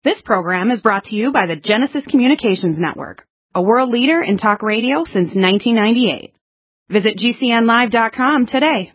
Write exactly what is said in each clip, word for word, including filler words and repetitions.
This program is brought to you by the Genesis Communications Network, a world leader in talk radio since nineteen ninety-eight. Visit G C N live dot com today.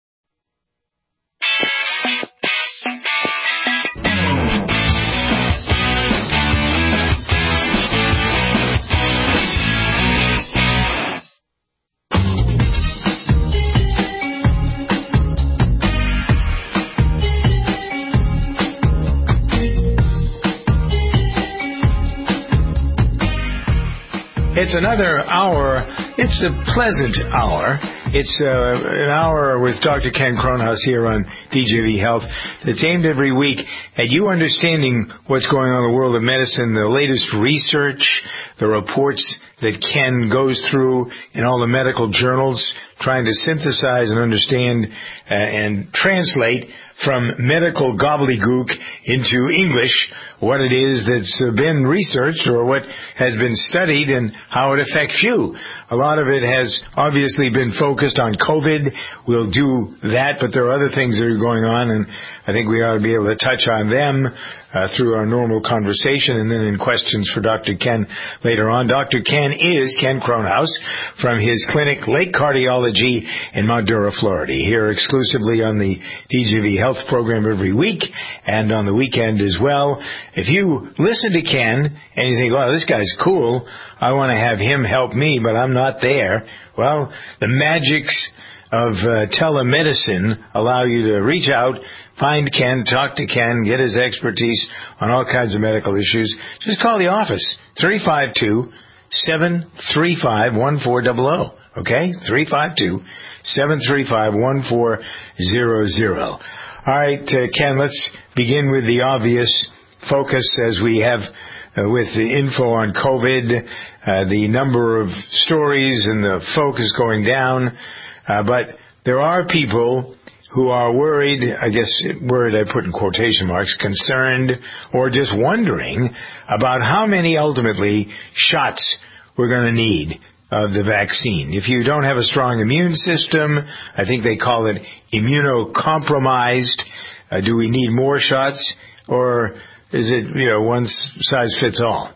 It's another hour. It's a pleasant hour. It's uh, an hour with Doctor Ken Kronhaus here on D J V Health that's aimed every week at you understanding what's going on in the world of medicine, the latest research, the reports that Ken goes through in all the medical journals, trying to synthesize and understand uh, and translate from medical gobbledygook into English what it is that's been researched or what has been studied and how it affects you. A lot of it has obviously been focused on COVID. We'll do that, but there are other things that are going on, and I think we ought to be able to touch on them uh, through our normal conversation and then in questions for Doctor Ken later on. Doctor Ken is Ken Kronhaus from his clinic, Lake Cardiology in Mount Dora, Florida, here exclusively on the D J V Health program every week and on the weekend as well. If you listen to Ken and you think, wow, this guy's cool, I want to have him help me, but I'm not there. Well, the magics of uh, telemedicine allow you to reach out, find Ken, talk to Ken, get his expertise on all kinds of medical issues. Just call the office, three five two, seven three five, one four zero zero. Okay? three five two, seven three five, one four zero zero. All right, uh, Ken, let's begin with the obvious focus as we have uh, with the info on COVID, uh, the number of stories and the focus going down. Uh, but there are people who are worried, I guess worried I put in quotation marks, concerned or just wondering about how many ultimately shots we're going to need of the vaccine. If you don't have a strong immune system, I think they call it immunocompromised. Uh, do we need more shots, or is it, you know, one size fits all?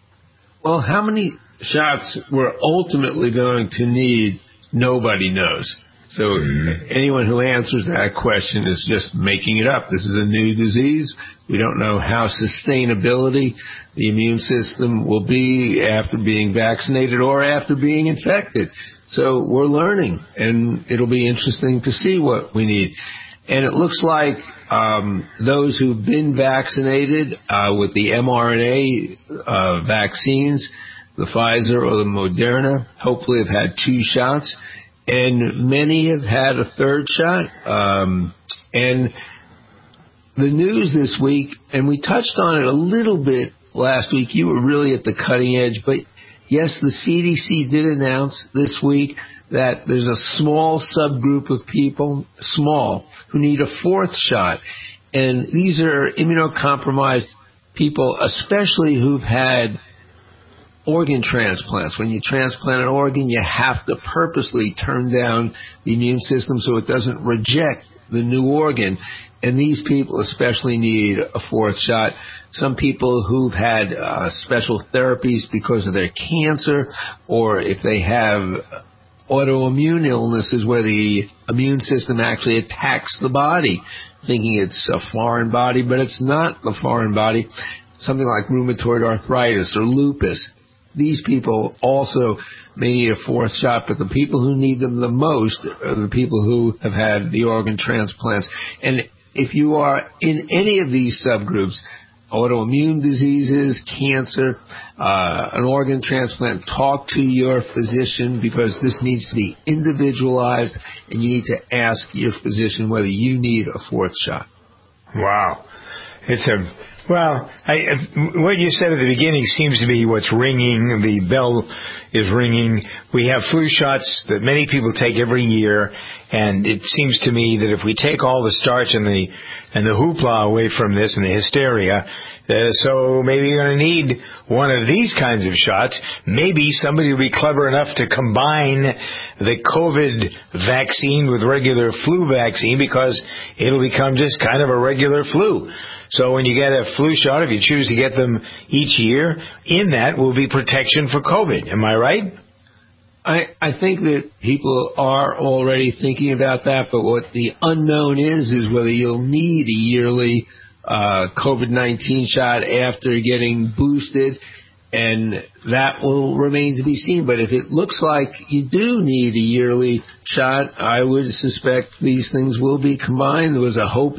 Well, how many shots we're ultimately going to need, nobody knows. So mm-hmm. anyone who answers that question is just making it up. This is a new disease. We don't know how sustainability the immune system will be after being vaccinated or after being infected. So we're learning, and it'll be interesting to see what we need. And it looks like um, those who've been vaccinated uh, with the mRNA uh, vaccines, the Pfizer or the Moderna, hopefully have had two shots. And many have had a third shot. Um, and the news this week, and we touched on it a little bit last week, you were really at the cutting edge, but yes, the C D C did announce this week that there's a small subgroup of people, small, who need a fourth shot. And these are immunocompromised people, especially who've had organ transplants. When you transplant an organ, you have to purposely turn down the immune system so it doesn't reject the new organ. And these people especially need a fourth shot. Some people who've had uh, special therapies because of their cancer, or if they have autoimmune illnesses where the immune system actually attacks the body, thinking it's a foreign body, but it's not the foreign body. Something like rheumatoid arthritis or lupus. These people also may need a fourth shot, but the people who need them the most are the people who have had the organ transplants. And if you are in any of these subgroups, autoimmune diseases, cancer, uh, an organ transplant, talk to your physician, because this needs to be individualized, and you need to ask your physician whether you need a fourth shot. Wow. It's a... Well, I, what you said at the beginning seems to be what's ringing. The bell is ringing. We have flu shots that many people take every year, and it seems to me that if we take all the starch and the and the hoopla away from this and the hysteria, uh, so maybe you're going to need one of these kinds of shots. Maybe somebody will be clever enough to combine the COVID vaccine with regular flu vaccine, because it'll become just kind of a regular flu. So when you get a flu shot, if you choose to get them each year, in that will be protection for COVID. Am I right? I, I think that people are already thinking about that, but what the unknown is, is whether you'll need a yearly uh, COVID nineteen shot after getting boosted, and that will remain to be seen. But if it looks like you do need a yearly shot, I would suspect these things will be combined. There was a hope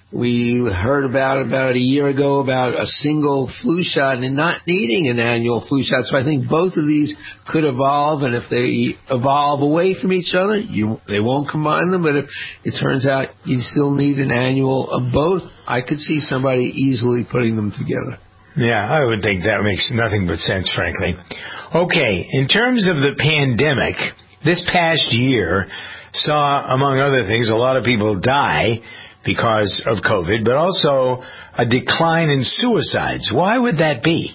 we heard about about a year ago about a single flu shot and not needing an annual flu shot. So I think both of these could evolve, and if they evolve away from each other, you, they won't combine them. But if it turns out you still need an annual of both, I could see somebody easily putting them together. Yeah, I would think that makes nothing but sense, frankly. Okay, in terms of the pandemic, this past year saw, among other things, a lot of people die because of COVID, but also a decline in suicides. Why would that be?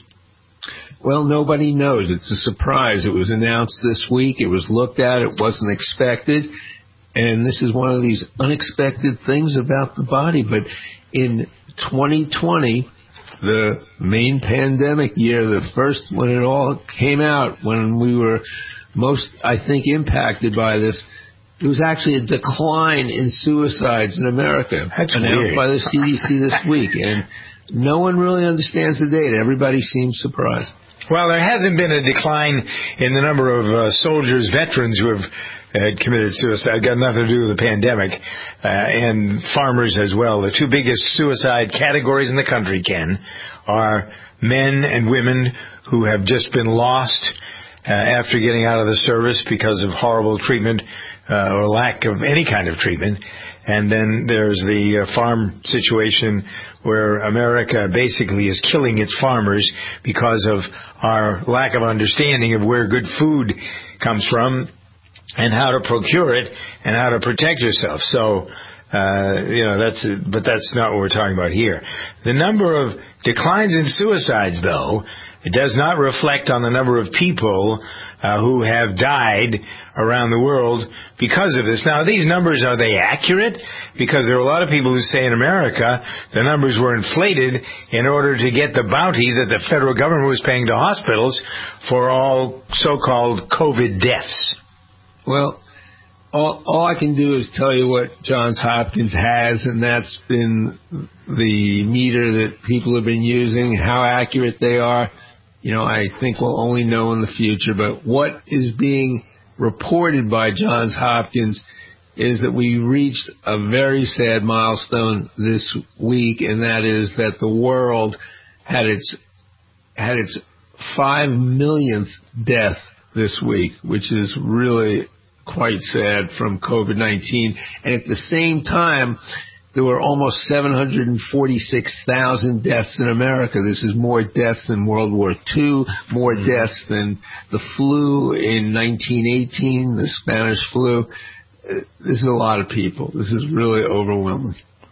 Well, nobody knows. It's a surprise. It was announced this week. It was looked at. It wasn't expected. And this is one of these unexpected things about the body. But in twenty twenty, the main pandemic year, the first when it all came out, when we were most, I think, impacted by this, it was actually a decline in suicides in America. That's announced weird. by the C D C this week. And no one really understands the data. Everybody seems surprised. Well, there hasn't been a decline in the number of uh, soldiers, veterans who have uh, committed suicide. Got nothing to do with the pandemic, uh, and farmers as well. The two biggest suicide categories in the country, Ken, are men and women who have just been lost uh, after getting out of the service because of horrible treatment uh, or lack of any kind of treatment. And then there's the uh, farm situation where America basically is killing its farmers because of our lack of understanding of where good food comes from and how to procure it and how to protect yourself. So, uh, you know, that's, a, but that's not what we're talking about here. The number of declines in suicides, though, it does not reflect on the number of people uh, who have died around the world because of this. Now, these numbers, are they accurate? Because there are a lot of people who say in America the numbers were inflated in order to get the bounty that the federal government was paying to hospitals for all so-called COVID deaths. Well, all, all I can do is tell you what Johns Hopkins has, and that's been the meter that people have been using. How accurate they are, you know, I think we'll only know in the future. But what is being reported by Johns Hopkins is that we reached a very sad milestone this week, and that is that the world had its had its five millionth death this week, which is really quite sad from COVID nineteen. And at the same time, there were almost seven hundred forty-six thousand deaths in America. This is more deaths than World War Two, more deaths than the flu in nineteen eighteen, the Spanish flu. This is a lot of people. This is really overwhelming.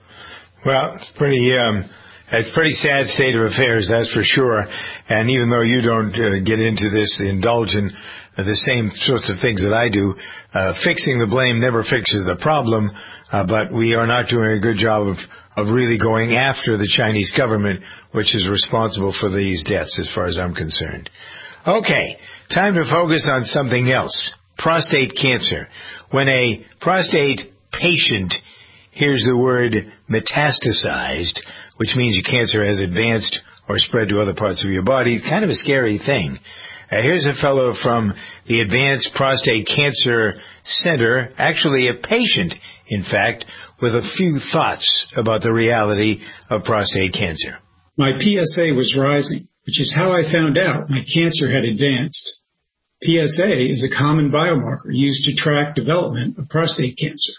Well, it's pretty, um, it's a pretty sad state of affairs, that's for sure. And even though you don't uh, get into this, indulge in uh, the same sorts of things that I do, uh, fixing the blame never fixes the problem. Uh, but we are not doing a good job of, of really going after the Chinese government, which is responsible for these deaths, as far as I'm concerned. Okay, time to focus on something else. Prostate cancer. When a prostate patient hears the word metastasized, which means your cancer has advanced or spread to other parts of your body, kind of a scary thing. Uh, here's a fellow from the Advanced Prostate Cancer Center, actually a patient, in fact, with a few thoughts about the reality of prostate cancer. My P S A was rising, which is how I found out my cancer had advanced. P S A is a common biomarker used to track development of prostate cancer.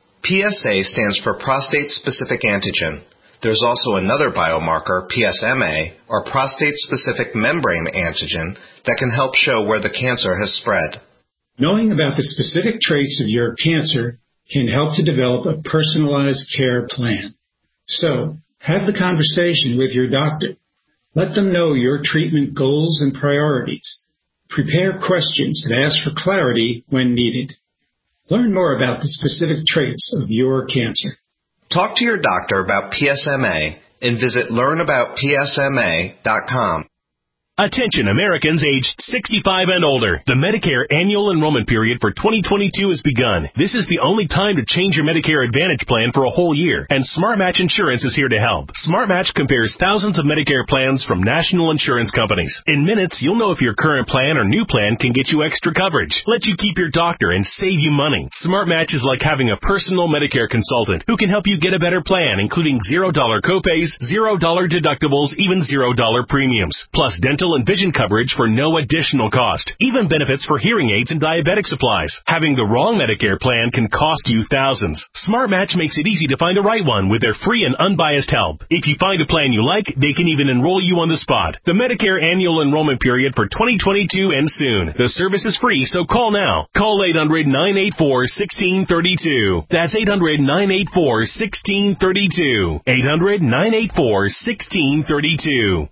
P S A stands for prostate-specific antigen. There's also another biomarker, P S M A, or prostate-specific membrane antigen, that can help show where the cancer has spread. Knowing about the specific traits of your cancer can help to develop a personalized care plan. So, have the conversation with your doctor. Let them know your treatment goals and priorities. Prepare questions and ask for clarity when needed. Learn more about the specific traits of your cancer. Talk to your doctor about P S M A and visit learn about P S M A dot com. Attention Americans aged sixty-five and older. The Medicare annual enrollment period for twenty twenty-two has begun. This is the only time to change your Medicare Advantage plan for a whole year, and SmartMatch Insurance is here to help. SmartMatch compares thousands of Medicare plans from national insurance companies. In minutes, you'll know if your current plan or new plan can get you extra coverage, let you keep your doctor, and save you money. SmartMatch is like having a personal Medicare consultant who can help you get a better plan, including zero dollar copays, zero dollar deductibles, even zero dollar premiums, plus dental and vision coverage for no additional cost. Even benefits for hearing aids and diabetic supplies. Having the wrong Medicare plan can cost you thousands. SmartMatch makes it easy to find the right one with their free and unbiased help. If you find a plan you like, they can even enroll you on the spot. The Medicare annual enrollment period for twenty twenty-two ends soon. The service is free, so call now. Call eight hundred, nine eight four, one six three two. That's eight hundred, nine eight four, one six three two. eight hundred, nine eight four, one six three two.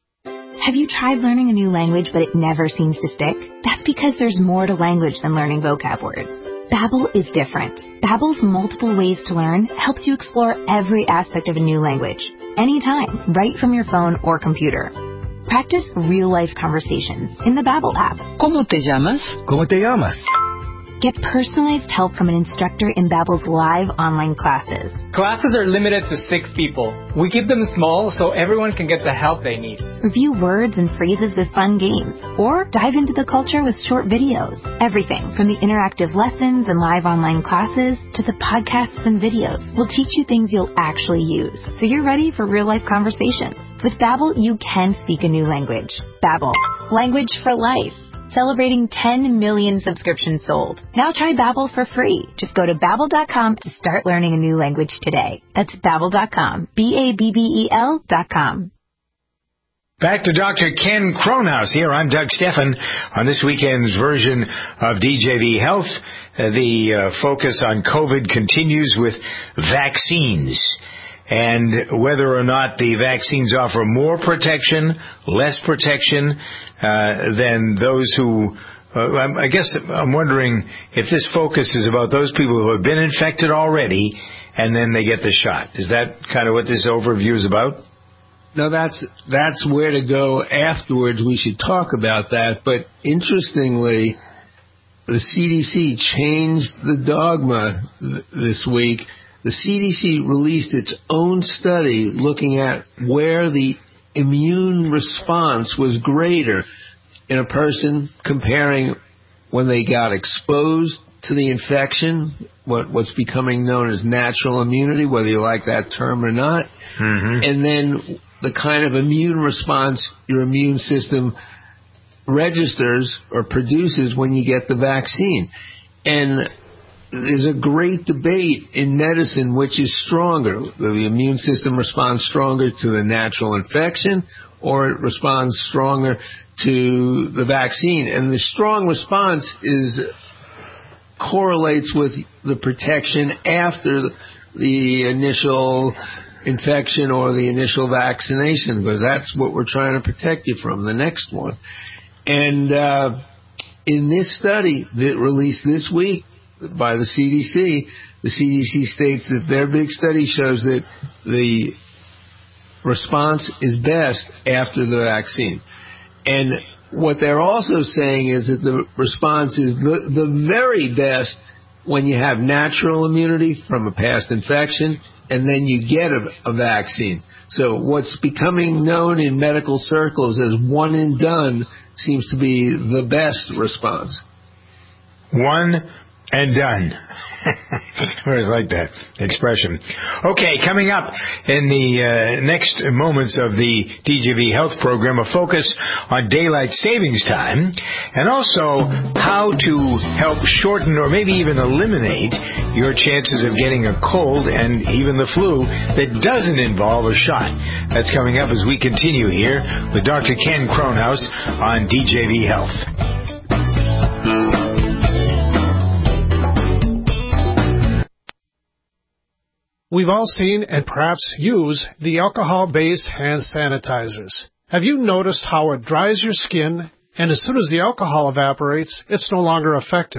Have you tried learning a new language but it never seems to stick? That's because there's more to language than learning vocab words. Babbel is different. Babbel's multiple ways to learn helps you explore every aspect of a new language, anytime, right from your phone or computer. Practice real-life conversations in the Babbel app. ¿Cómo te llamas? ¿Cómo te llamas? Get personalized help from an instructor in Babbel's live online classes. Classes are limited to six people. We keep them small so everyone can get the help they need. Review words and phrases with fun games, or dive into the culture with short videos. Everything from the interactive lessons and live online classes to the podcasts and videos will teach you things you'll actually use, so you're ready for real-life conversations. With Babbel, you can speak a new language. Babbel, language for life. Celebrating ten million subscriptions sold. Now try Babbel for free. Just go to Babbel dot com to start learning a new language today. That's Babbel dot com. B A B B E L dot com. Back to Doctor Ken Kronhaus here. I'm Doug Stephan on this weekend's version of D J V Health. Uh, the uh, focus on COVID continues with vaccines and whether or not the vaccines offer more protection, less protection uh, than those who, uh, I guess I'm wondering if this focus is about those people who have been infected already and then they get the shot. Is that kind of what this overview is about? No, that's that's where to go afterwards. We should talk about that. But interestingly, the C D C changed the dogma th- this week. The C D C released its own study looking at where the immune response was greater in a person, comparing when they got exposed to the infection, what, what's becoming known as natural immunity, whether you like that term or not, mm-hmm. and then the kind of immune response your immune system registers or produces when you get the vaccine. And there's a great debate in medicine which is stronger. The immune system responds stronger to the natural infection or it responds stronger to the vaccine. And the strong response is correlates with the protection after the, the initial infection or the initial vaccination, because that's what we're trying to protect you from, the next one. And uh, in this study that released this week by the C D C, the C D C states that their big study shows that the response is best after the vaccine. And what they're also saying is that the response is the, the very best when you have natural immunity from a past infection and then you get a, a vaccine. So what's becoming known in medical circles as one and done seems to be the best response. One and done. I always like that expression. Okay, coming up in the uh, next moments of the D J V Health program, a focus on daylight savings time and also how to help shorten or maybe even eliminate your chances of getting a cold and even the flu that doesn't involve a shot. That's coming up as we continue here with Doctor Ken Kronhaus on D J V Health. We've all seen and perhaps use the alcohol-based hand sanitizers. Have you noticed how it dries your skin, and as soon as the alcohol evaporates, it's no longer effective?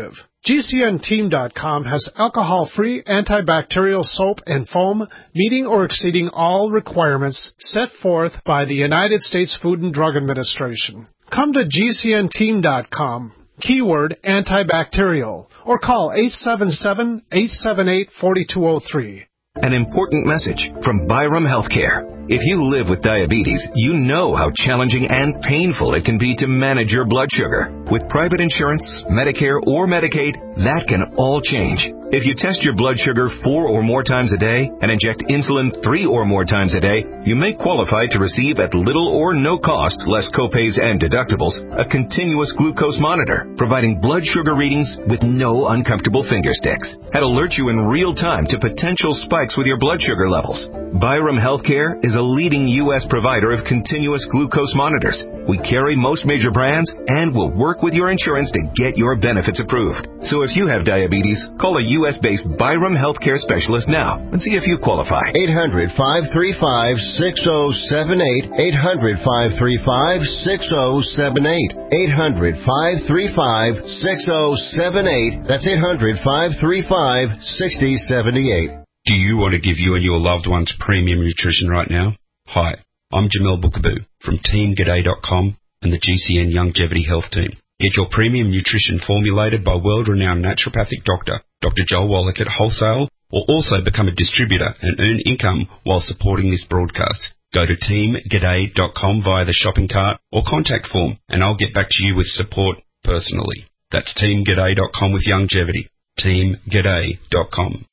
G C N team dot com has alcohol-free antibacterial soap and foam meeting or exceeding all requirements set forth by the United States Food and Drug Administration. Come to G C N team dot com, keyword antibacterial, or call eight seven seven, eight seven eight, four two zero three. An important message from Byram Healthcare. If you live with diabetes, you know how challenging and painful it can be to manage your blood sugar. With private insurance, Medicare, or Medicaid, that can all change. If you test your blood sugar four or more times a day and inject insulin three or more times a day, you may qualify to receive at little or no cost, less copays and deductibles, a continuous glucose monitor, providing blood sugar readings with no uncomfortable finger sticks. That alert you in real time to potential spikes with your blood sugar levels. Byram Healthcare is a leading U S provider of continuous glucose monitors. We carry most major brands and will work with your insurance to get your benefits approved. So if you have diabetes, call a U S-based Byram Healthcare specialist now and see if you qualify. eight hundred, five three five, six zero seven eight. eight hundred, five three five, six zero seven eight. eight hundred, five three five, six zero seven eight. That's eight hundred, five three five, six zero seven eight. Do you want to give you and your loved ones premium nutrition right now? Hi, I'm Jamel Bookaboo from Team G'day dot com and the G C N Longevity Health Team. Get your premium nutrition formulated by world-renowned naturopathic doctor, Doctor Joel Wallach at wholesale, or also become a distributor and earn income while supporting this broadcast. Go to Team G'day dot com via the shopping cart or contact form, and I'll get back to you with support personally. That's Team G'day dot com with Longevity. Team G'day dot com.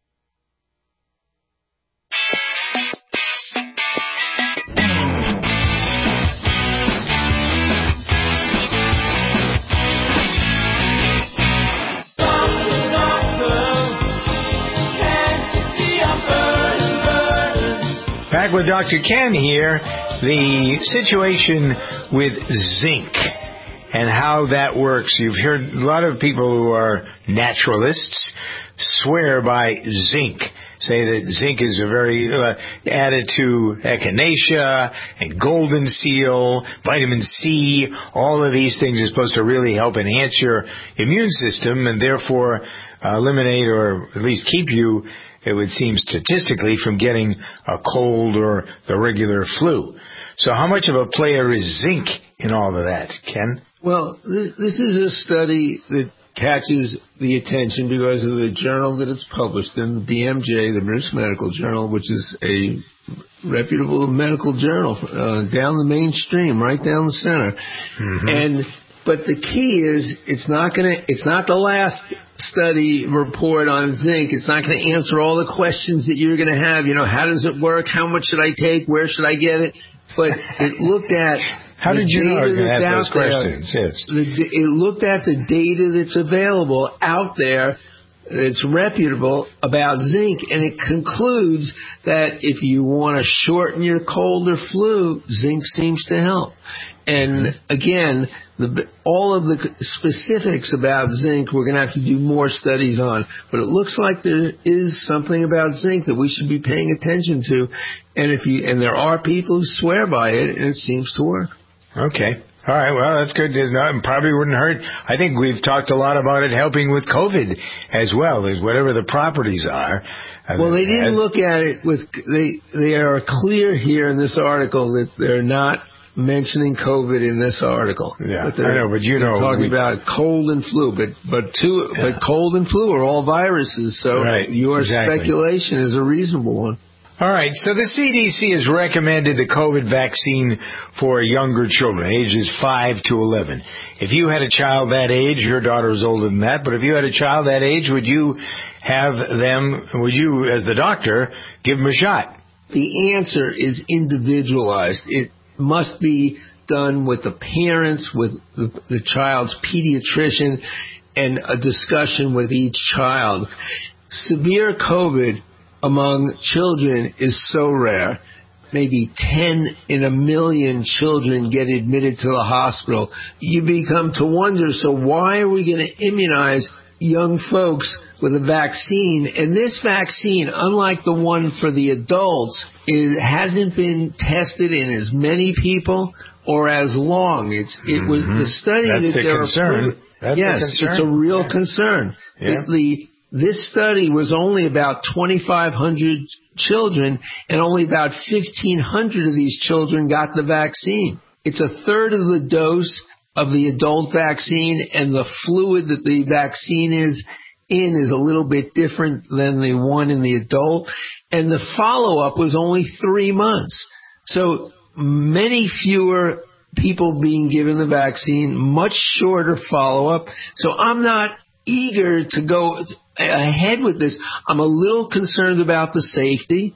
Back with Doctor Ken here, the situation with zinc and how that works. You've heard a lot of people who are naturalists swear by zinc, say that zinc is a very uh, added to echinacea and golden seal, vitamin C. All of these things are supposed to really help enhance your immune system and therefore uh, eliminate or at least keep you, it would seem statistically, from getting a cold or the regular flu. So how much of a player is zinc in all of that, Ken? Well, this, this is a study that catches the attention because of the journal that it's published in, the B M J, the British Medical Journal, which is a reputable medical journal uh, down the mainstream, right down the center. Mm-hmm. And but the key is it's not going to it's not the last study report on zinc. It's not going to answer all the questions that you're going to have. You know, how does it work? How much should I take? Where should I get it? But it looked at how did you know I was going to ask those questions? Yes. It looked at the data that's available out there. It's reputable about zinc, and it concludes that if you want to shorten your cold or flu, zinc seems to help. And again, the, all of the specifics about zinc, we're going to have to do more studies on. But it looks like there is something about zinc that we should be paying attention to. And if you and there are people who swear by it, and it seems to work. Okay. All right, well, that's good. It probably wouldn't hurt. I think we've talked a lot about it helping with COVID as well, as whatever the properties are. Well, they didn't look at it with, they, they are clear here in this article that they're not mentioning COVID in this article. Yeah, I know, but you know. talking we, about cold and flu, but, but, two, yeah. but cold and flu are all viruses, so right, your exactly. speculation is a reasonable one. All right, so the C D C has recommended the COVID vaccine for younger children, ages five to eleven. If you had a child that age, your daughter is older than that, but if you had a child that age, would you have them, would you, as the doctor, give them a shot? The answer is individualized. It must be done with the parents, with the, the child's pediatrician, and a discussion with each child. Severe COVID among children is so rare. Maybe ten in a million children get admitted to the hospital. You become to wonder, so why are we going to immunize young folks with a vaccine? And this vaccine, unlike the one for the adults, it hasn't been tested in as many people or as long. It's it was mm-hmm. the study That's that the they're concern. approving, That's yes, a concern. it's a real yeah. concern. Yeah. The, the This study was only about twenty-five hundred children, and only about fifteen hundred of these children got the vaccine. It's a third of the dose of the adult vaccine, and the fluid that the vaccine is in is a little bit different than the one in the adult, and the follow-up was only three months. So many fewer people being given the vaccine, much shorter follow-up. So I'm not eager to go ahead with this. I'm a little concerned about the safety,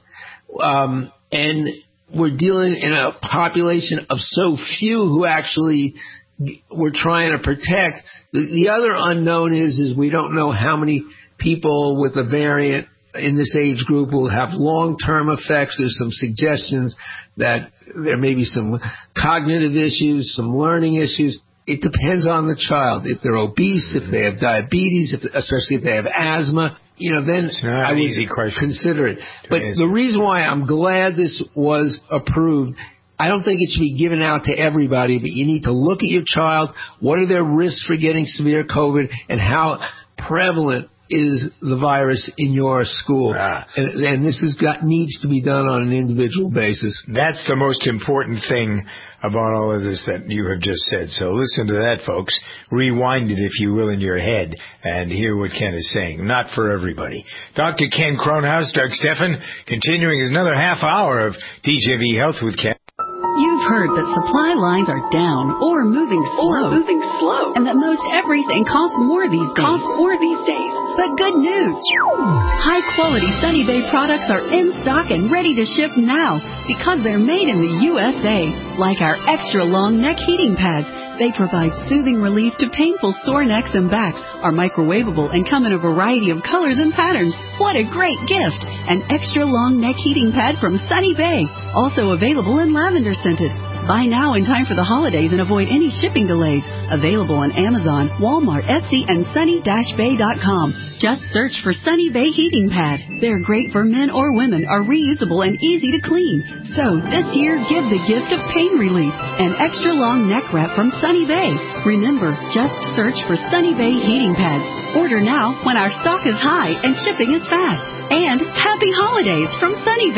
um, and we're dealing in a population of so few who actually we're trying to protect. The, the other unknown is is we don't know how many people with the variant in this age group will have long-term effects. There's some suggestions that there may be some cognitive issues, some learning issues. It depends on the child. If they're obese, if they have diabetes, if, especially if they have asthma, you know, then I would easy question. consider it. But it the reason why I'm glad this was approved, I don't think it should be given out to everybody, but you need to look at your child. What are their risks for getting severe COVID, and how prevalent is the virus in your school? Ah. And, and this has got needs to be done on an individual basis. That's the most important thing about all of this that you have just said. So listen to that, folks. Rewind it, if you will, in your head and hear what Ken is saying. Not for everybody. Doctor Ken Kronhaus, Doug Steffen, continuing his another half hour of D J V Health with Ken. You've heard that supply lines are down or moving slow, or moving slow, and that most everything costs more these days. Costs more these days. But good news! High-quality Sunny Bay products are in stock and ready to ship now because they're made in the U S A. Like our extra-long neck heating pads. They provide soothing relief to painful sore necks and backs, are microwavable, and come in a variety of colors and patterns. What a great gift! An extra-long neck heating pad from Sunny Bay. Also available in lavender scented. Buy now in time for the holidays and avoid any shipping delays. Available on Amazon, Walmart, Etsy, and sunny dash bay dot com. Just search for Sunny Bay Heating Pad. They're great for men or women, are reusable and easy to clean. So this year, give the gift of pain relief. An extra long neck wrap from Sunny Bay. Remember, just search for Sunny Bay Heating Pads. Order now when our stock is high and shipping is fast. And happy holidays from Sunny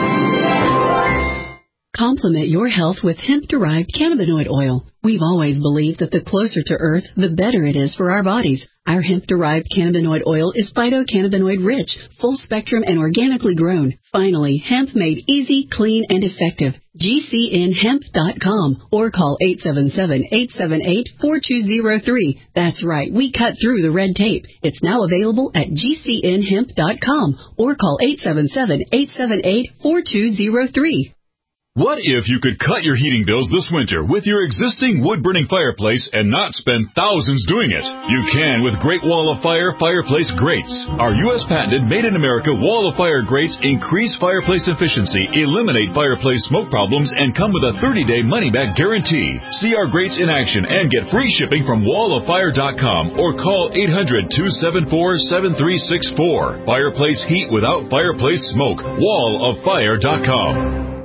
Bay. Complement your health with hemp-derived cannabinoid oil. We've always believed that the closer to Earth, the better it is for our bodies. Our hemp-derived cannabinoid oil is phytocannabinoid-rich, full-spectrum, and organically grown. Finally, hemp made easy, clean, and effective. G C N hemp dot com or call eight seven seven, eight seven eight, four two zero three. That's right, we cut through the red tape. It's now available at G C N hemp dot com or call eight seven seven, eight seven eight, four two zero three. What if you could cut your heating bills this winter with your existing wood-burning fireplace and not spend thousands doing it? You can with Great Wall of Fire Fireplace Grates. Our U S patented made-in-America Wall of Fire grates increase fireplace efficiency, eliminate fireplace smoke problems, and come with a thirty-day money-back guarantee. See our grates in action and get free shipping from wall of fire dot com or call eight hundred, two seven four, seven three six four. Fireplace heat without fireplace smoke. wall of fire dot com.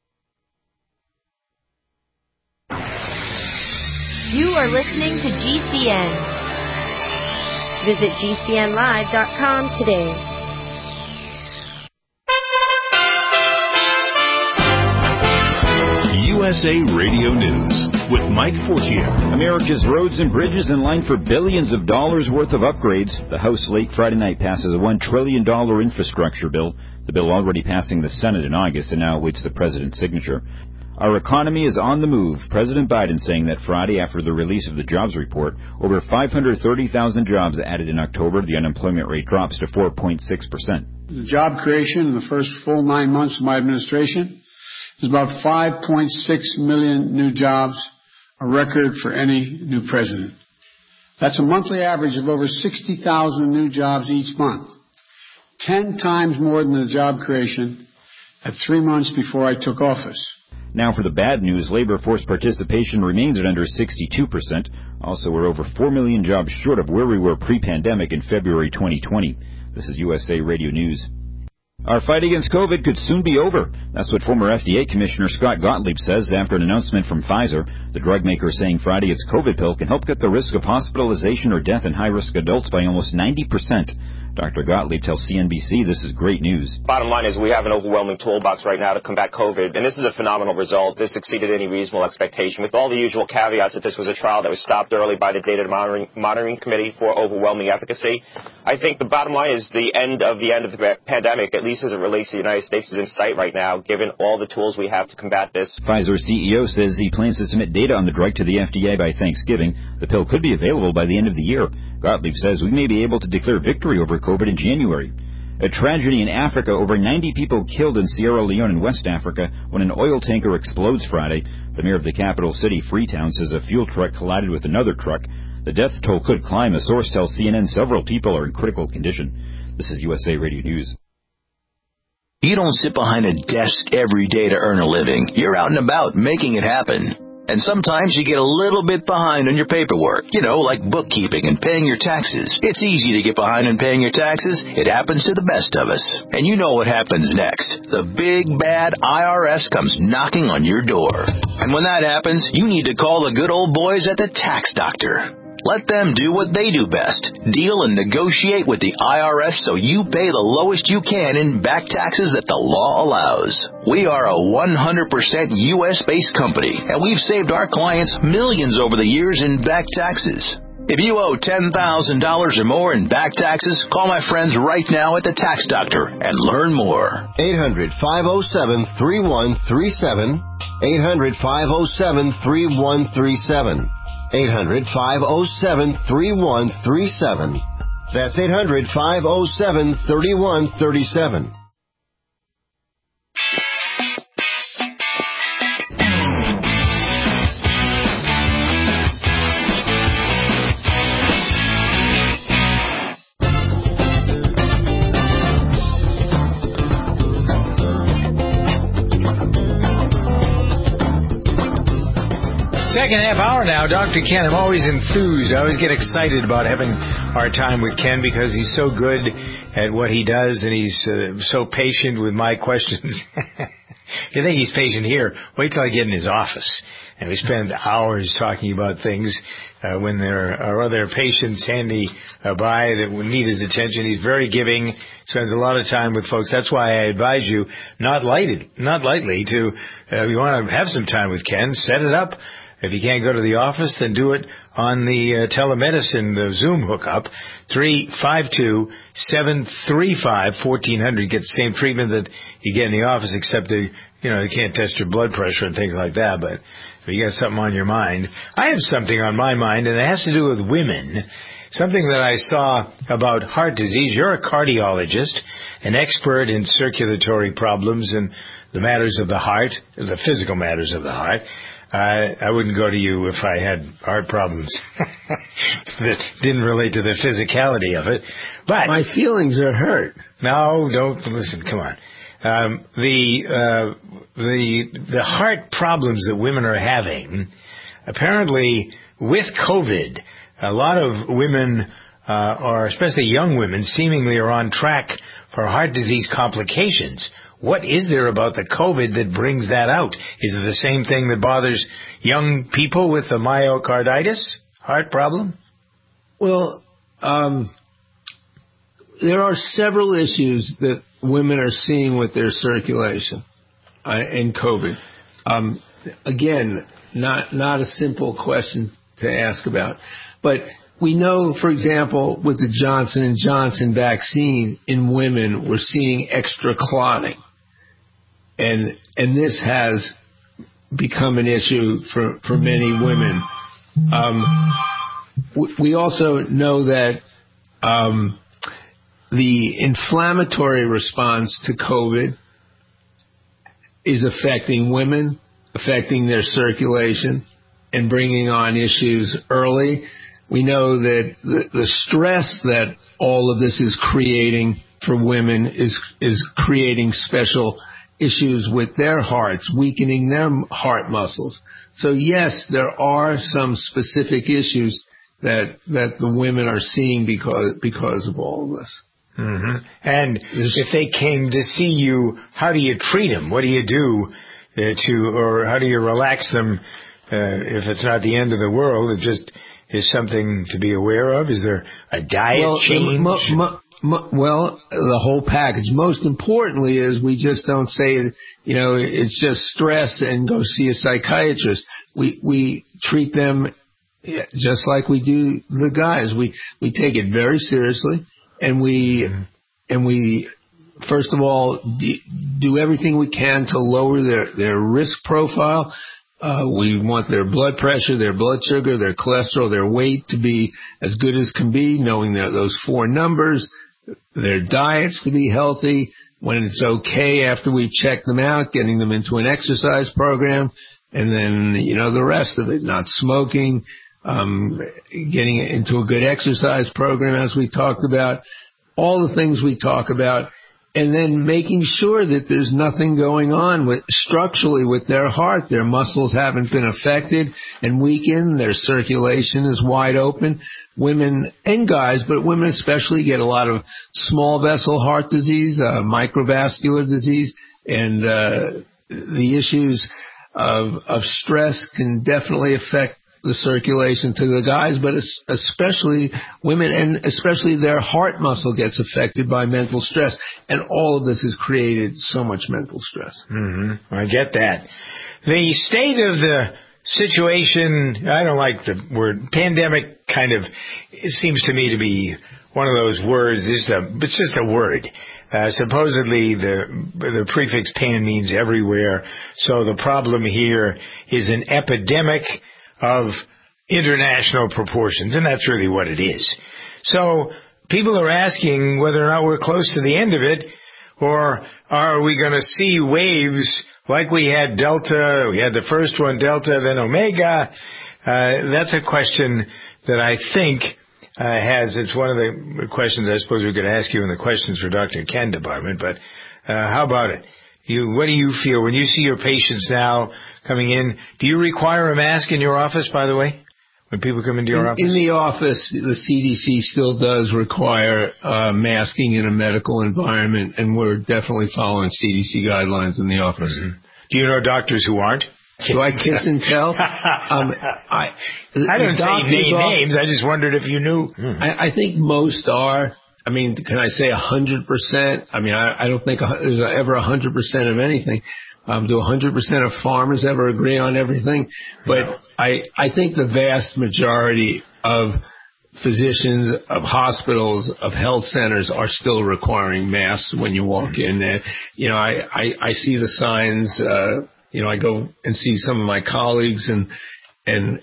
You are listening to G C N. Visit G C N live dot com today. U S A Radio News with Mike Fortier. America's roads and bridges in line for billions of dollars worth of upgrades. The House late Friday night passes a one trillion dollars infrastructure bill. The bill already passing the Senate in August and now awaits the president's signature. Our economy is on the move. President Biden saying that Friday after the release of the jobs report, over five hundred thirty thousand jobs added in October. The unemployment rate drops to four point six percent. The job creation in the first full nine months of my administration is about five point six million new jobs, a record for any new president. That's a monthly average of over sixty thousand new jobs each month, ten times more than the job creation at three months before I took office. Now for the bad news, labor force participation remains at under sixty-two percent. Also, we're over four million jobs short of where we were pre-pandemic in February twenty twenty. This is U S A Radio News. Our fight against COVID could soon be over. That's what former F D A Commissioner Scott Gottlieb says after an announcement from Pfizer. The drug maker saying Friday its COVID pill can help cut the risk of hospitalization or death in high-risk adults by almost ninety percent. Doctor Gottlieb tells C N B C this is great news. Bottom line is we have an overwhelming toolbox right now to combat COVID, and this is a phenomenal result. This exceeded any reasonable expectation, with all the usual caveats that this was a trial that was stopped early by the Data Monitoring, monitoring Committee for overwhelming efficacy. I think the bottom line is the end of the end of the pandemic, at least as it relates to the United States, is in sight right now, given all the tools we have to combat this. Pfizer C E O says he plans to submit data on the drug to the F D A by Thanksgiving. The pill could be available by the end of the year. Gottlieb says we may be able to declare victory over COVID in January. A tragedy in Africa. Over ninety people killed in Sierra Leone in West Africa when an oil tanker explodes Friday. The mayor of the capital city, Freetown, says a fuel truck collided with another truck. The death toll could climb. A source tells C N N several people are in critical condition. This is U S A Radio News. You don't sit behind a desk every day to earn a living. You're out and about making it happen. And sometimes you get a little bit behind on your paperwork, you know, like bookkeeping and paying your taxes. It's easy to get behind on paying your taxes. It happens to the best of us. And you know what happens next. The big, bad I R S comes knocking on your door. And when that happens, you need to call the good old boys at the Tax Doctor. Let them do what they do best. Deal and negotiate with the I R S so you pay the lowest you can in back taxes that the law allows. We are a one hundred percent U S-based company, and we've saved our clients millions over the years in back taxes. If you owe ten thousand dollars or more in back taxes, call my friends right now at the Tax Doctor and learn more. eight hundred, five oh seven, three one three seven. eight hundred, five oh seven, three one three seven. eight hundred, five oh seven, three one three seven. That's eight hundred, five oh seven, three one three seven. Second half hour now, Doctor Ken. I'm always enthused. I always get excited about having our time with Ken because he's so good at what he does and he's uh, so patient with my questions. You think he's patient here? Wait till I get in his office. And we spend hours talking about things uh, when there are other patients handy uh, by that need his attention. He's very giving, spends a lot of time with folks. That's why I advise you not lightly, not lightly to, uh, you want to have some time with Ken, set it up. If you can't go to the office, then do it on the uh, telemedicine, the Zoom hookup, three five two, seven three five, one four zero zero. Get the same treatment that you get in the office, except that, you know, you can't test your blood pressure and things like that. But if you got something on your mind, I have something on my mind, and it has to do with women. Something that I saw about heart disease. You're a cardiologist, an expert in circulatory problems and the matters of the heart, the physical matters of the heart. I, I wouldn't go to you if I had heart problems that didn't relate to the physicality of it. But my feelings are hurt. No, don't listen. Come on. Um, the uh, the the heart problems that women are having, apparently with COVID, a lot of women, uh, or especially young women, seemingly are on track for heart disease complications. What is there about the COVID that brings that out? Is it the same thing that bothers young people with the myocarditis heart problem? Well, um, there are several issues that women are seeing with their circulation uh, in COVID. Um, again, not not a simple question to ask about, but we know, for example, with the Johnson and Johnson vaccine in women, we're seeing extra clotting. And and this has become an issue for, for many women. Um, we also know that um, the inflammatory response to COVID is affecting women, affecting their circulation, and bringing on issues early. We know that the, the stress that all of this is creating for women is is creating special issues with their hearts, weakening their heart muscles. So yes, there are some specific issues that that the women are seeing because because of all of this. Mm-hmm. And if they came to see you, how do you treat them? What do you do uh, to, or how do you relax them uh, if it's not the end of the world? It just is something to be aware of. Is there a diet well, change? Mo, mo, mo, well, the whole package. Most importantly is we just don't say, you know, it's just stress and go see a psychiatrist. We we treat them just like we do the guys. We we take it very seriously, and we mm-hmm. and we first of all d- do everything we can to lower their their risk profile. Uh, we want their blood pressure, their blood sugar, their cholesterol, their weight to be as good as can be, knowing that those four numbers, their diets to be healthy. When it's okay after we check them out, getting them into an exercise program, and then, you know, the rest of it, not smoking, um, getting into a good exercise program as we talked about, all the things we talk about. And then making sure that there's nothing going on with structurally with their heart. Their muscles haven't been affected and weakened. Their circulation is wide open. Women and guys, but women especially, get a lot of small vessel heart disease, uh, microvascular disease, and uh, the issues of, of stress can definitely affect the circulation to the guys, but especially women, and especially their heart muscle gets affected by mental stress. And all of this has created so much mental stress. Mm-hmm. I get that. The state of the situation, I don't like the word pandemic, kind of, it seems to me to be one of those words. It's, a, it's just a word. Uh, supposedly the the prefix pan means everywhere. So the problem here is an epidemic of international proportions, and that's really what it is. So people are asking whether or not we're close to the end of it, or are we going to see waves like we had Delta, we had the first one, Delta, then Omega? Uh, that's a question that I think uh, has, it's one of the questions I suppose we could ask you in the questions for Doctor Ken department, but uh, how about it? You, what do you feel when you see your patients now coming in? Do you require a mask in your office, by the way, when people come into your in, office? In the office, the C D C still does require uh, masking in a medical environment, and we're definitely following C D C guidelines in the office. Mm-hmm. Do you know doctors who aren't? Do I kiss and tell? um, I, I don't say name are, names. I just wondered if you knew. Mm. I, I think most are. I mean, can I say one hundred percent? I mean, I, I don't think there's ever one hundred percent of anything. Um, do one hundred percent of farmers ever agree on everything? But no. I, I think the vast majority of physicians, of hospitals, of health centers are still requiring masks when you walk in. Uh, you know, I, I, I see the signs. Uh, you know, I go and see some of my colleagues, and and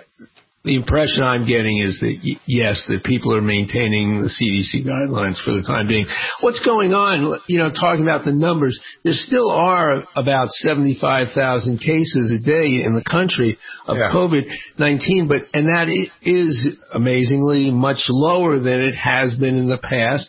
the impression I'm getting is that, yes, that people are maintaining the C D C guidelines for the time being. What's going on, you know, talking about the numbers, there still are about seventy-five thousand cases a day in the country of yeah. COVID nineteen, but and that is amazingly much lower than it has been in the past.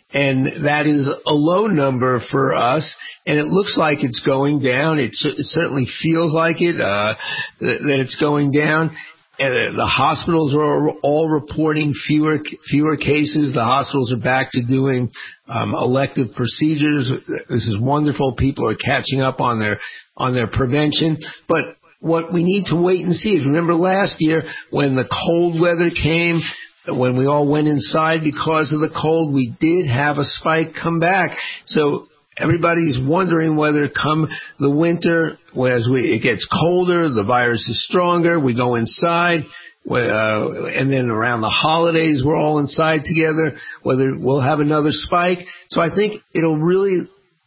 And that is a low number for us, and it looks like it's going down. It, it certainly feels like it, uh, that it's going down. And the hospitals are all reporting fewer fewer cases. The hospitals are back to doing um, elective procedures. This is wonderful. People are catching up on their on their prevention. But what we need to wait and see is, remember last year when the cold weather came, when we all went inside because of the cold, we did have a spike come back. So everybody's wondering whether come the winter, as we, it gets colder, the virus is stronger, we go inside, uh, and then around the holidays we're all inside together, whether we'll have another spike. So I think it'll really,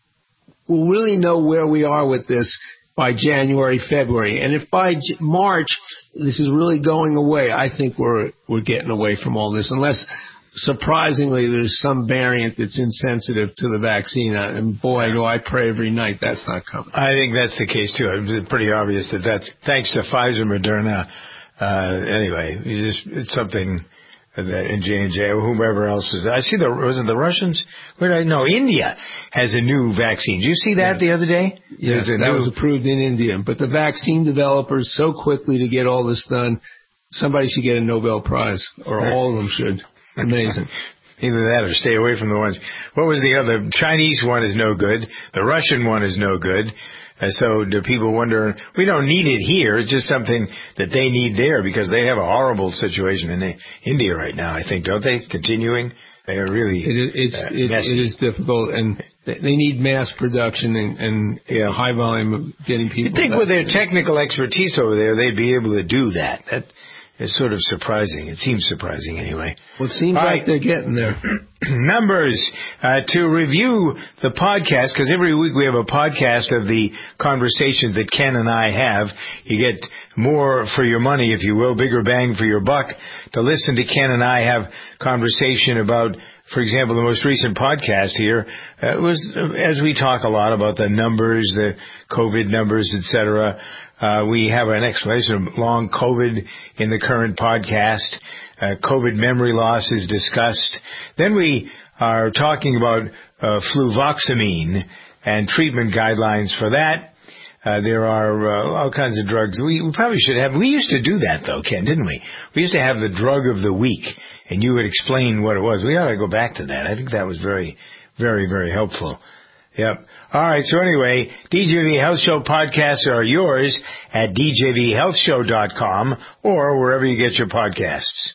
we'll really know where we are with this by January, February. And if by J- March this is really going away, I think we're we're getting away from all this, unless surprisingly there's some variant that's insensitive to the vaccine. And boy, do I pray every night that's not coming. I think that's the case too. It's pretty obvious that that's thanks to Pfizer, Moderna. Uh, anyway, you just, it's something that in J and J or whomever else is. I see the, was it the Russians? Where did I know? India has a new vaccine. Did you see that yes. the other day? Yes, that new... was approved in India. But the vaccine developers so quickly to get all this done, somebody should get a Nobel Prize, or all of them should. Amazing. Either that or stay away from the ones. What was the other? Chinese one is no good. The Russian one is no good. Uh, so do people wonder, we don't need it here. It's just something that they need there because they have a horrible situation in the, India right now, I think, don't they? Continuing. They are really it is, it's, uh, it, messy. it is difficult, and they need mass production and, and yeah. high volume of getting people. You'd think with their technical expertise over there, they'd be able to do that. That is sort of surprising. It seems surprising anyway. Well, it seems All like right. they're getting there. Numbers uh, to review the podcast, because every week we have a podcast of the conversations that Ken and I have. You get more for your money, if you will, bigger bang for your buck, to listen to Ken and I have conversation about, for example, the most recent podcast here uh, was, uh, as we talk a lot about the numbers, the COVID numbers, et cetera. Uh, we have an explanation of long COVID in the current podcast. Uh, COVID memory loss is discussed. Then we are talking about uh, fluvoxamine and treatment guidelines for that. Uh, there are uh, all kinds of drugs. We, we probably should have. We used to do that, though, Ken, didn't we? We used to have the drug of the week, and you would explain what it was. We ought to go back to that. I think that was very, very, very helpful. Yep. All right. So anyway, D J V Health Show podcasts are yours at d j v health show dot com or wherever you get your podcasts.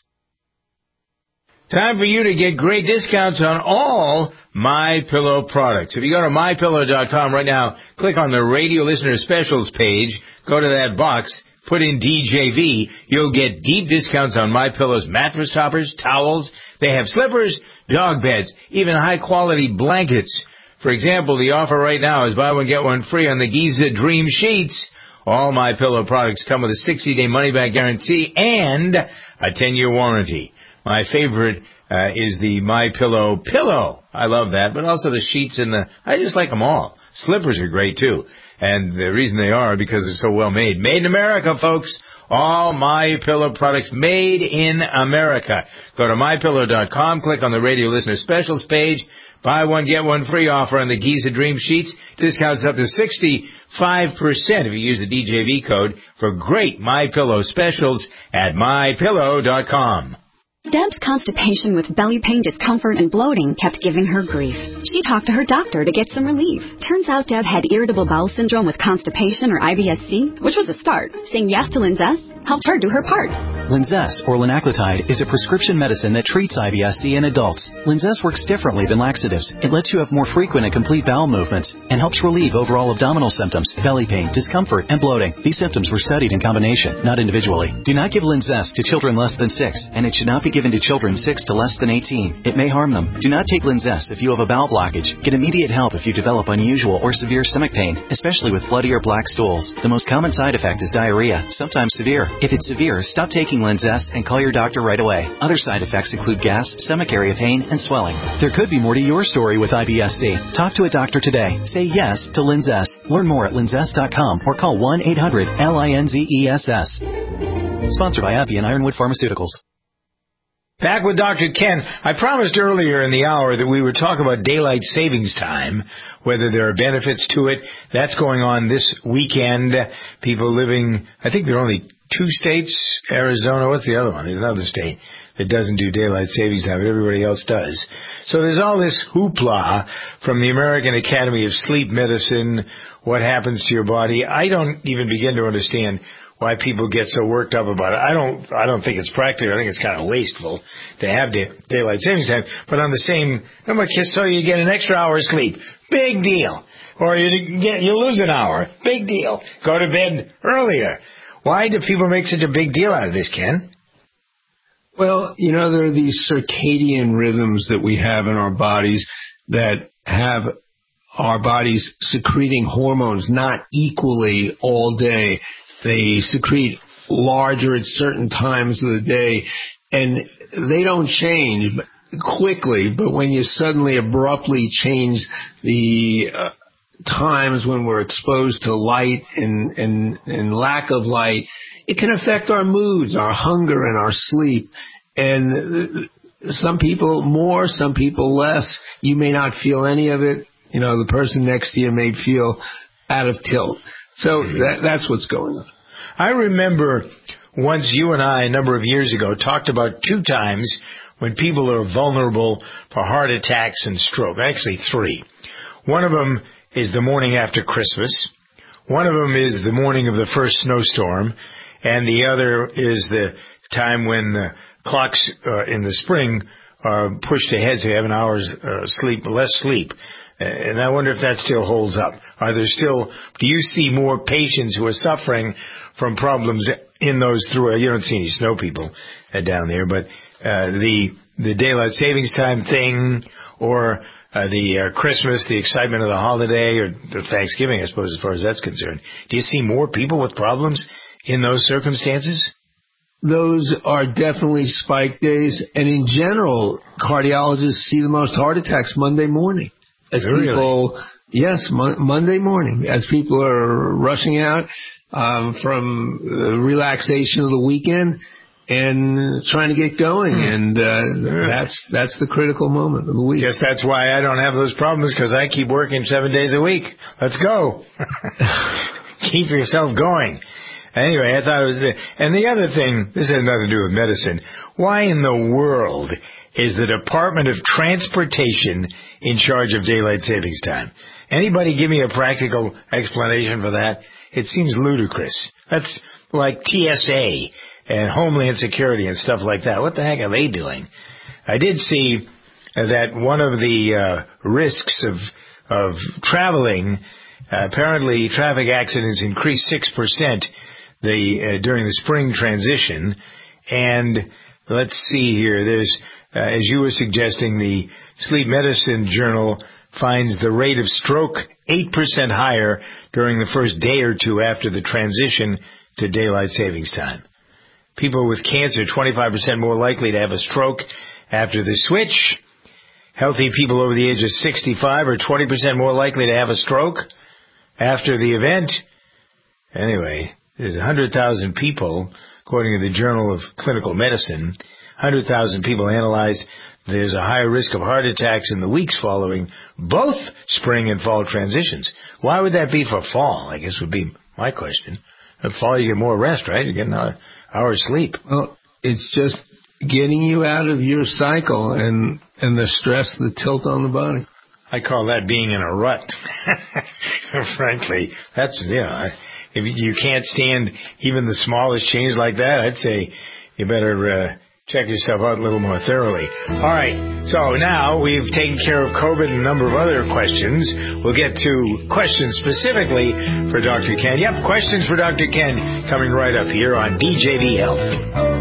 Time for you to get great discounts on all MyPillow products. If you go to my pillow dot com right now, click on the radio listener specials page, go to that box, put in D J V, you'll get deep discounts on MyPillow's mattress toppers, towels. They have slippers, dog beds, even high-quality blankets. For example, the offer right now is buy one, get one free on the Giza Dream Sheets. All MyPillow products come with a sixty-day money-back guarantee and a ten-year warranty. My favorite uh, is the MyPillow pillow. I love that, but also the sheets and the, I just like them all. Slippers are great, too. And the reason they are because they're so well made. Made in America, folks. All MyPillow products made in America. Go to my pillow dot com, click on the radio listener specials page. Buy one, get one free offer on the Giza Dream Sheets. Discounts up to sixty-five percent if you use the D J V code for great MyPillow specials at my pillow dot com. Deb's constipation with belly pain, discomfort, and bloating kept giving her grief. She talked to her doctor to get some relief. Turns out Deb had irritable bowel syndrome with constipation or I B S C, which was a start. Saying yes to Linzess helped her do her part. Linzess, or linaclotide, is a prescription medicine that treats I B S C in adults. Linzess works differently than laxatives. It lets you have more frequent and complete bowel movements and helps relieve overall abdominal symptoms, belly pain, discomfort, and bloating. These symptoms were studied in combination, not individually. Do not give Linzess to children less than six, and it should not be given to children six to less than eighteen. It may harm them. Do not take Linzess if you have a bowel blockage. Get immediate help if you develop unusual or severe stomach pain, especially with bloody or black stools. The most common side effect is diarrhea, sometimes severe. If it's severe, stop taking Linzess and call your doctor right away. Other side effects include gas, stomach area pain, and swelling. There could be more to your story with I B S C. Talk to a doctor today. Say yes to Linzess. Learn more at linzess dot com or call one eight hundred L I N Z E S S. Sponsored by AbbVie and Ironwood Pharmaceuticals. Back with Doctor Ken. I promised earlier in the hour that we would talk about daylight savings time, whether there are benefits to it. That's going on this weekend. People living, I think there are only two states, Arizona, what's the other one? There's another state that doesn't do daylight savings time, but everybody else does. So there's all this hoopla from the American Academy of Sleep Medicine, what happens to your body. I don't even begin to understand why people get so worked up about it. I don't, I don't think it's practical. I think it's kind of wasteful to have day, daylight savings time. But on the same, so you get an extra hour of sleep. Big deal. Or you get, you lose an hour. Big deal. Go to bed earlier. Why do people make such a big deal out of this, Ken? Well, you know, there are these circadian rhythms that we have in our bodies that have our bodies secreting hormones not equally all day. They secrete larger at certain times of the day, and they don't change quickly, but when you suddenly abruptly change the uh, times when we're exposed to light and, and, and lack of light, it can affect our moods, our hunger, and our sleep. And some people more, some people less. You may not feel any of it. You know, the person next to you may feel out of tilt. So that, that's what's going on. I remember once you and I, a number of years ago, talked about two times when people are vulnerable for heart attacks and stroke. Actually, three. One of them is the morning after Christmas. One of them is the morning of the first snowstorm. And the other is the time when the clocks uh, in the spring are pushed ahead, so you have an hour's uh, sleep, less sleep. And I wonder if that still holds up. Are there still, do you see more patients who are suffering from problems in those through, you don't see any snow people uh, down there, but uh, the the daylight savings time thing, or uh, the uh, Christmas, the excitement of the holiday, or the Thanksgiving, I suppose, as far as that's concerned. Do you see more people with problems in those circumstances? Those are definitely spike days, and in general, cardiologists see the most heart attacks Monday morning. As really? people, yes, mo- Monday morning, as people are rushing out um, from uh, relaxation of the weekend and trying to get going, hmm. and uh, yeah. that's that's the critical moment of the week. Guess that's why I don't have those problems, because I keep working seven days a week. Let's go. Keep yourself going. Anyway, I thought it was the, and the other thing, this has nothing to do with medicine. Why in the world is the Department of Transportation in charge of daylight savings time? Anybody give me a practical explanation for that? It seems ludicrous. That's like T S A and Homeland Security and stuff like that. What the heck are they doing? I did see that one of the uh, risks of of traveling, uh, apparently traffic accidents increased six percent the uh, during the spring transition. And let's see here. There's Uh, as you were suggesting, the Sleep Medicine Journal finds the rate of stroke eight percent higher during the first day or two after the transition to daylight savings time. People with cancer, twenty-five percent more likely to have a stroke after the switch. Healthy people over the age of sixty-five are twenty percent more likely to have a stroke after the event. Anyway, there's one hundred thousand people, according to the Journal of Clinical Medicine, one hundred thousand people analyzed. There's a higher risk of heart attacks in the weeks following both spring and fall transitions. Why would that be for fall? I guess would be my question. In fall, you get more rest, right? You get an hour, hour's sleep. Well, it's just getting you out of your cycle and, and the stress, the tilt on the body. I call that being in a rut. Frankly, that's, you know, if you can't stand even the smallest change like that, I'd say you better uh, check yourself out a little more thoroughly. All right, so now we've taken care of COVID and a number of other questions. We'll get to questions specifically for Doctor Ken. Yep, questions for Doctor Ken coming right up here on D J V Health.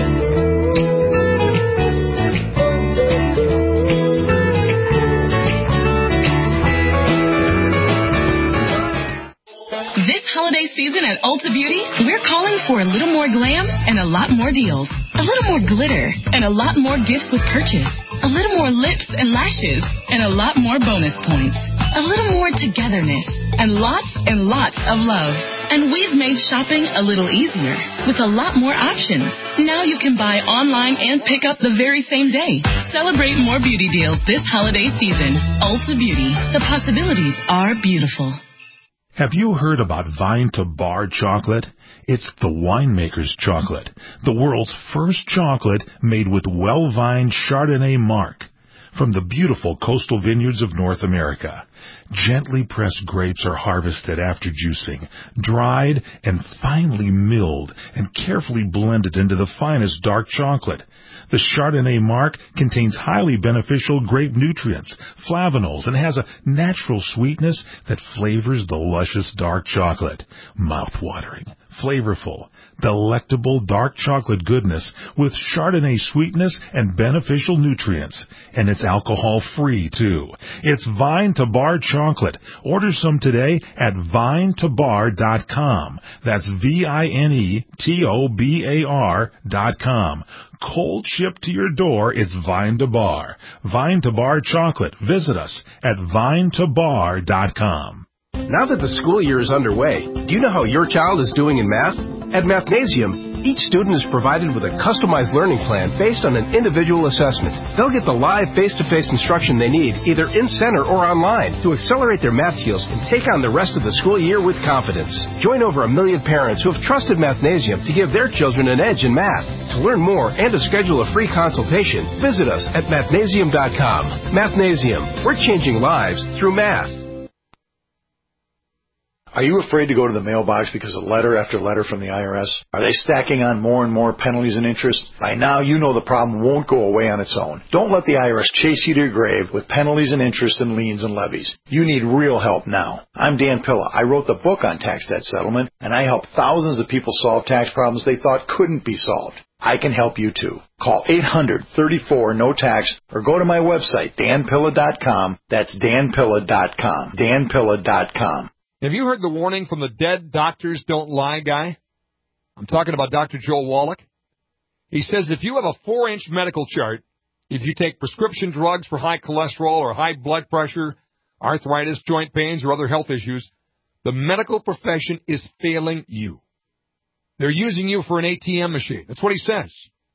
Holiday season at Ulta Beauty, we're calling for a little more glam and a lot more deals. A little more glitter and a lot more gifts with purchase. A little more lips and lashes and a lot more bonus points. A little more togetherness and lots and lots of love. And we've made shopping a little easier with a lot more options. Now you can buy online and pick up the very same day. Celebrate more beauty deals this holiday season. Ulta Beauty. The possibilities are beautiful. Have you heard about Vine to Bar chocolate? It's the winemaker's chocolate, the world's first chocolate made with well-vined Chardonnay marc from the beautiful coastal vineyards of North America. Gently pressed grapes are harvested after juicing, dried and finely milled and carefully blended into the finest dark chocolate. The Chardonnay marc contains highly beneficial grape nutrients, flavanols, and has a natural sweetness that flavors the luscious dark chocolate. Mouth-watering, flavorful, delectable dark chocolate goodness with Chardonnay sweetness and beneficial nutrients. And it's alcohol-free, too. It's Vine to Bar chocolate. Order some today at vine to bar dot com. That's V I N E T O B A R dot com. Cold shipped to your door, it's Vine to Bar. Vine to Bar chocolate. Visit us at vine to bar dot com. Now that the school year is underway, do you know how your child is doing in math? At Mathnasium, Each student is provided with a customized learning plan based on an individual assessment. They'll get the live face-to-face instruction they need, either in center or online, to accelerate their math skills and take on the rest of the school year with confidence. Join over a million parents who have trusted Mathnasium to give their children an edge in math. To learn more and to schedule a free consultation, visit us at mathnasium dot com. Mathnasium, we're changing lives through math. Are you afraid to go to the mailbox because of letter after letter from the I R S? Are they stacking on more and more penalties and interest? By now, you know the problem won't go away on its own. Don't let the I R S chase you to your grave with penalties and interest and liens and levies. You need real help now. I'm Dan Pilla. I wrote the book on tax debt settlement, and I help thousands of people solve tax problems they thought couldn't be solved. I can help you too. Call eight hundred, thirty-four, no tax or go to my website, dan pilla dot com. That's dan pilla dot com. dan pilla dot com. Have you heard the warning from the dead doctors don't lie guy? I'm talking about Doctor Joel Wallach. He says if you have a four-inch medical chart, if you take prescription drugs for high cholesterol or high blood pressure, arthritis, joint pains, or other health issues, the medical profession is failing you. They're using you for an A T M machine. That's what he says.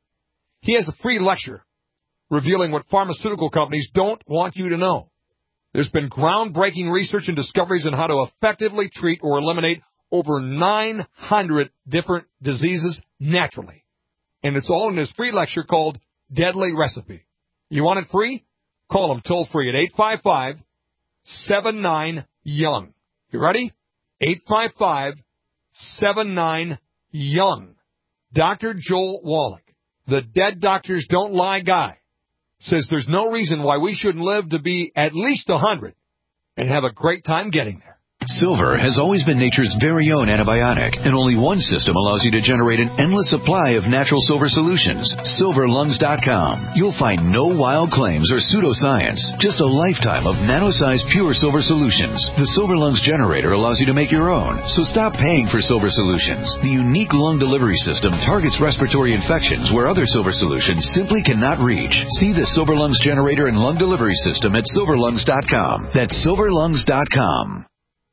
He has a free lecture revealing what pharmaceutical companies don't want you to know. There's been groundbreaking research and discoveries on how to effectively treat or eliminate over nine hundred different diseases naturally. And it's all in his free lecture called Deadly Recipe. You want it free? Call him toll free at eight five five, seven nine, young. You ready? eight five five, seven nine, young. Doctor Joel Wallach, the dead doctors don't lie guy, says there's no reason why we shouldn't live to be at least one hundred and have a great time getting there. Silver has always been nature's very own antibiotic, and only one system allows you to generate an endless supply of natural silver solutions. silver lungs dot com. You'll find no wild claims or pseudoscience, just a lifetime of nano-sized pure silver solutions. The Silver Lungs generator allows you to make your own, so stop paying for silver solutions. The unique lung delivery system targets respiratory infections where other silver solutions simply cannot reach. See the Silver Lungs generator and lung delivery system at silver lungs dot com. That's silver lungs dot com.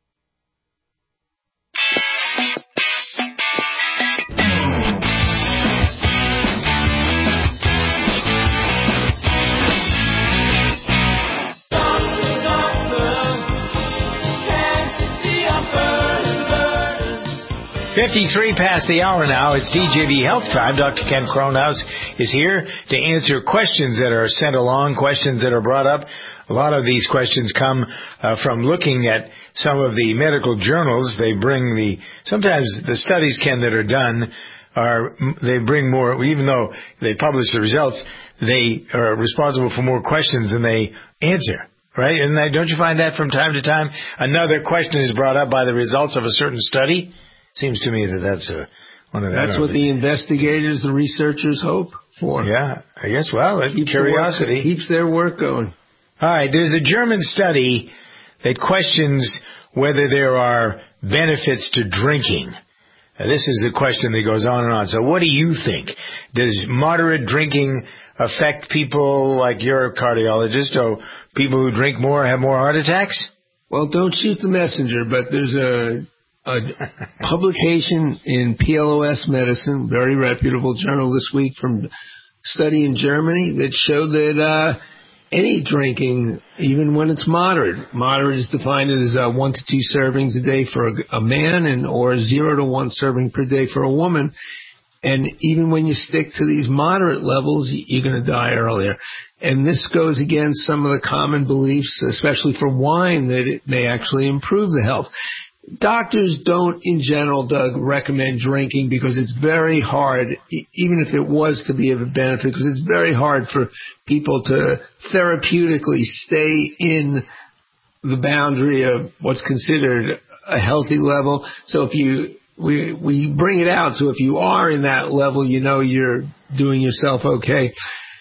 fifty-three past the hour now. It's D J V Health Time. Doctor Ken Kronhaus is here to answer questions that are sent along, questions that are brought up. A lot of these questions come uh, from looking at some of the medical journals. They bring the, sometimes the studies, Ken, that are done are, they bring more, even though they publish the results, they are responsible for more questions than they answer. Right? And don't you find that from time to time? Another question is brought up by the results of a certain study. Seems to me that that's a, one of the... That's what the investigators, the researchers hope for. Yeah, I guess, well, it's keeps curiosity. The work, keeps their work going. All right, there's a German study that questions whether there are benefits to drinking. Now, this is a question that goes on and on. So what do you think? Does moderate drinking affect people like you're a cardiologist, or people who drink more have more heart attacks? Well, don't shoot the messenger, but there's a... a publication in P L O S Medicine, very reputable journal this week, from a study in Germany that showed that uh, any drinking, even when it's moderate, moderate is defined as uh, one to two servings a day for a, a man, and or zero to one serving per day for a woman. And even when you stick to these moderate levels, you're going to die earlier. And this goes against some of the common beliefs, especially for wine, that it may actually improve the health. Doctors don't, in general, Doug, recommend drinking because it's very hard, even if it was to be of a benefit, because it's very hard for people to therapeutically stay in the boundary of what's considered a healthy level. So if you, we, we bring it out. So if you are in that level, you know you're doing yourself okay.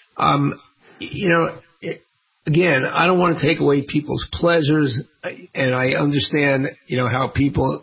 Um, you know, Again, I don't want to take away people's pleasures, and I understand, you know, how people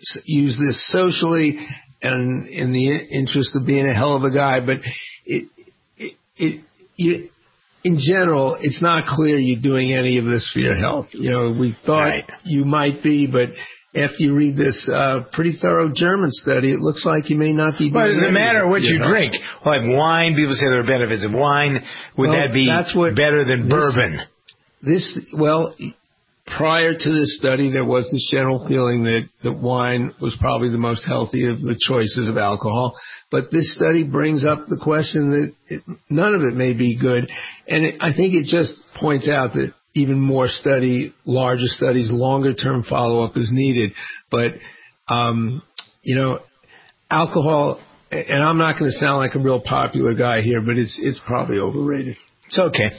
use this socially and in the interest of being a hell of a guy. But it, it, it, you, in general, it's not clear you're doing any of this for your health. You know, we thought right. you might be, but after you read this uh, pretty thorough German study, it looks like you may not be doing Well, does it matter what you, you know? drink? Like wine, people say there are benefits of wine. Would well, that be that's what better than this, bourbon? This, well, prior to this study, there was this general feeling that, that wine was probably the most healthy of the choices of alcohol. But this study brings up the question that it, none of it may be good. And it, I think it just points out that even more study, larger studies, longer-term follow-up is needed. But, um, you know, alcohol, and I'm not going to sound like a real popular guy here, but it's it's probably overrated. It's okay.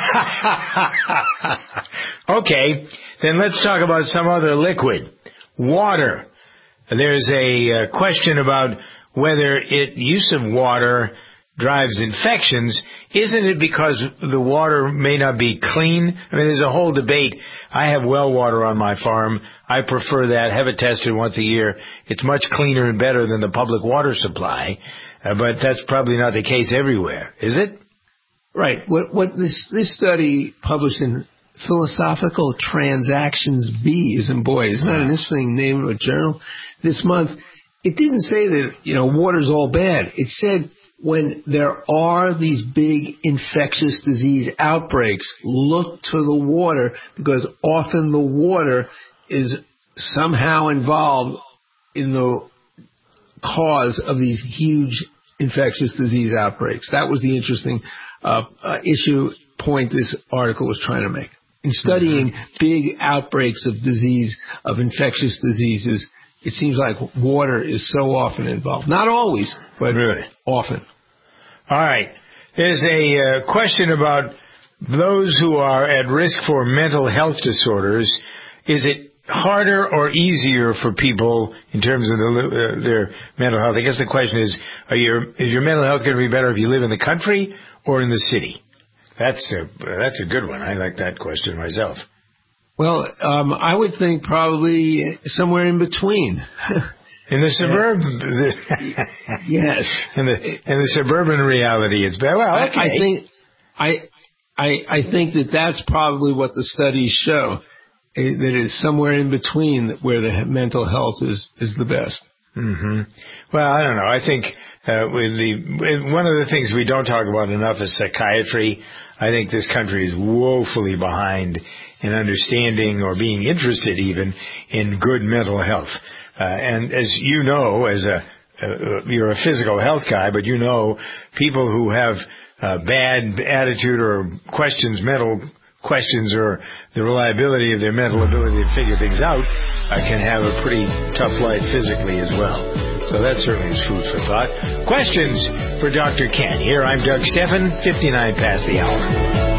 Okay, then let's talk about some other liquid. Water. There's a uh, question about whether it use of water drives infections. Isn't it because the water may not be clean? I mean, there's a whole debate. I have well water on my farm. I prefer that. Have it tested once a year. It's much cleaner and better than the public water supply, uh, but that's probably not the case everywhere, is it? Right. What, what this this study published in Philosophical Transactions B, is in boy, isn't that an interesting name of a journal? This month, it didn't say that, you know, water's all bad. It said when there are these big infectious disease outbreaks, look to the water, because often the water is somehow involved in the cause of these huge infectious disease outbreaks. That was the interesting uh, uh, issue point this article was trying to make. In studying mm-hmm. big outbreaks of disease, of infectious diseases, it seems like water is so often involved. Not always, but really? Often. All right. There's a uh, question about those who are at risk for mental health disorders. Is it harder or easier for people in terms of the, uh, their mental health? I guess the question is, are your, is your mental health going to be better if you live in the country or in the city? That's a, that's a good one. I like that question myself. Well, um, I would think probably somewhere in between. In the suburban, yes. In the in the suburban reality, it's better. Well, okay. I, I think I I I think that that's probably what the studies show. That is somewhere in between where the mental health is is the best. Mm-hmm. Well, I don't know. I think uh, with the one of the things we don't talk about enough is psychiatry. I think this country is woefully behind in understanding or being interested even in good mental health. Uh, and as you know, as a uh, you're a physical health guy, but you know people who have uh, bad attitude or questions, mental questions, or the reliability of their mental ability to figure things out uh, can have a pretty tough life physically as well. So that certainly is food for thought. Questions for Doctor Ken. Here, I'm Doug Steffen, fifty-nine past the hour.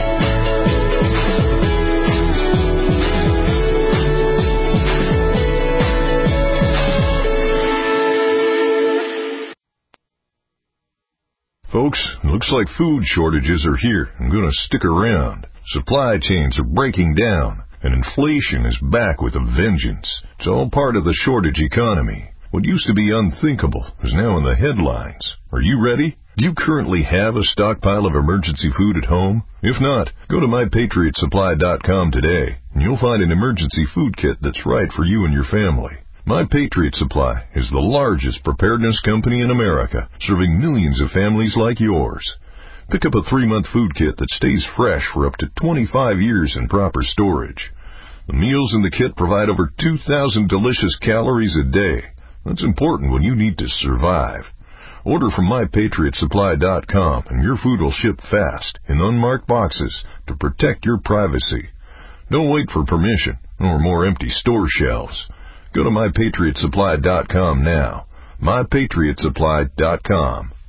Folks, looks like food shortages are here and going to stick around. Supply chains are breaking down, and inflation is back with a vengeance. It's all part of the shortage economy. What used to be unthinkable is now in the headlines. Are you ready? Do you currently have a stockpile of emergency food at home? If not, go to my patriot supply dot com today, and you'll find an emergency food kit that's right for you and your family. My Patriot Supply is the largest preparedness company in America, serving millions of families like yours. Pick up a three-month food kit that stays fresh for up to twenty-five years in proper storage. The meals in the kit provide over two thousand delicious calories a day. That's important when you need to survive. Order from my patriot supply dot com and your food will ship fast in unmarked boxes to protect your privacy. Don't wait for permission or more empty store shelves. Go to my patriot supply dot com now. my patriot supply dot com.